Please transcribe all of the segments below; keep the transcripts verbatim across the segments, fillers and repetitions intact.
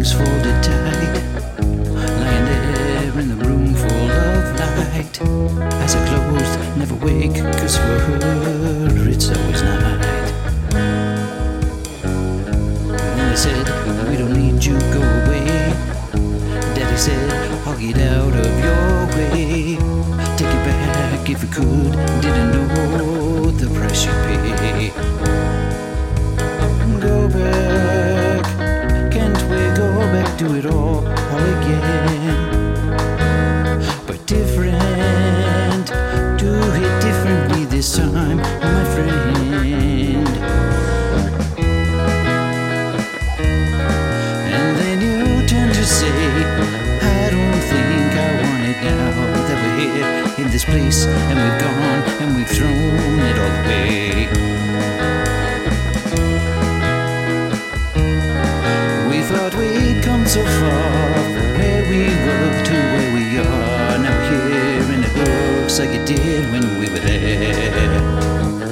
arms folded tight, lying there in the room full of light. Eyes are closed, never wake, cause for her it's always night. When they said, we don't need you, go away, Daddy said, I'll get out of your way. Take it back if you could, didn't know the price you pay. Go back, can't we go back, do it all, all again? But different, do it differently this time, my friend. And then you tend to say, I don't think I want it now that we're here in this place, and we've gone and we've thrown it all away. We thought we'd come so far from where we were to where we are. Now we're here and it looks like it did when we were there.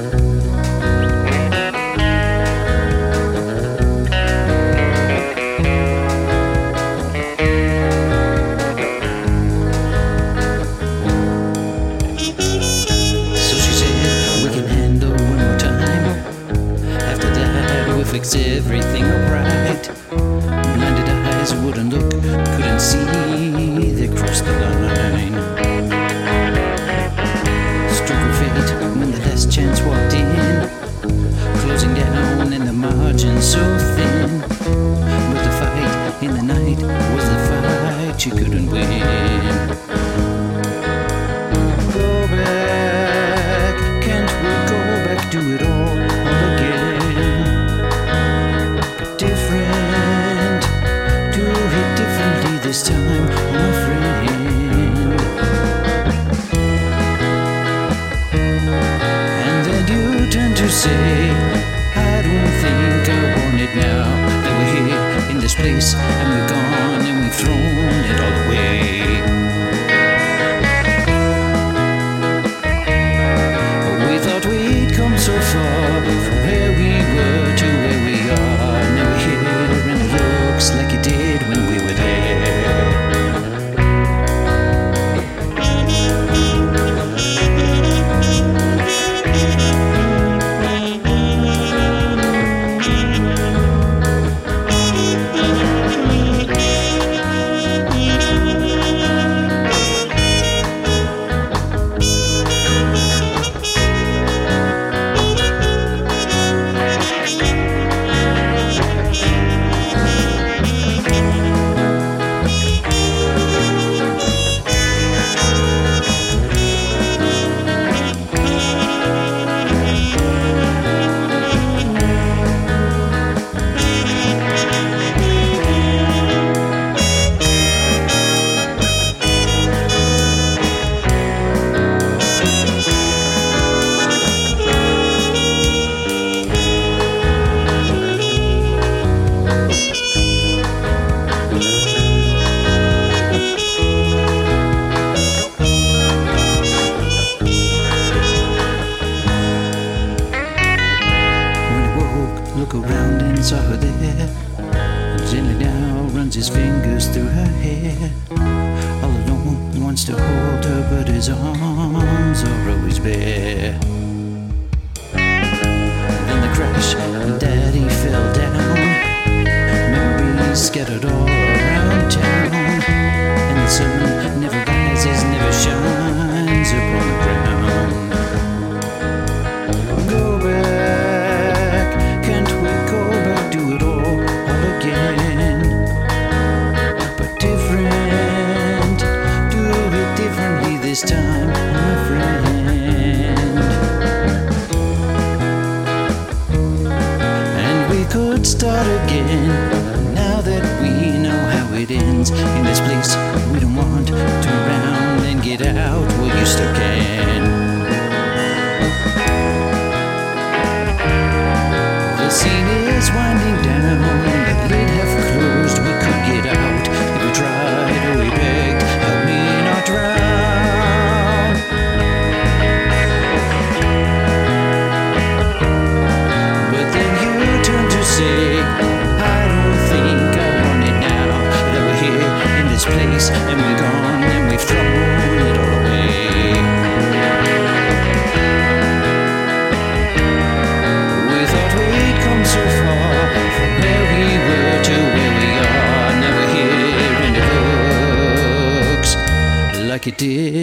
Fix everything upright. Blinded eyes wouldn't look, couldn't see they crossed the line. Stroke of fate when the last chance walked in, closing down and the margin so thin. But the fight in the night was the fight you couldn't win. Go back, can't we go back, do it all, all again? This time, my friend. And then you tend to say, I don't think I want it now that we're here in this place, and we're gone and we've thrown it all away. We thought we'd come so far from where we were to where we are. Now we're here and it looks like it did when we were there. Look around and saw her there. Gently now runs his fingers through her hair. All alone, wants to hold her, but his arms are always bare. Then the crash, Daddy fell down. Memories scattered all around town. And the sun never rises, never shines upon the ground. Go back, can't we go back, do it all, all again? But different, do it differently this time, my friend. And we could start again, now that we know how it ends. In this place we don't want, turn around and get out where you stuck in. The scene is winding down, the lid have closed, we could get out. If we tried or we begged, help me not drown. But then you turn to say, I don't think I want it now us, and we're gone, and we've thrown it all away. We thought we'd come so far from where we were to where we are. Now we're here and it looks like it did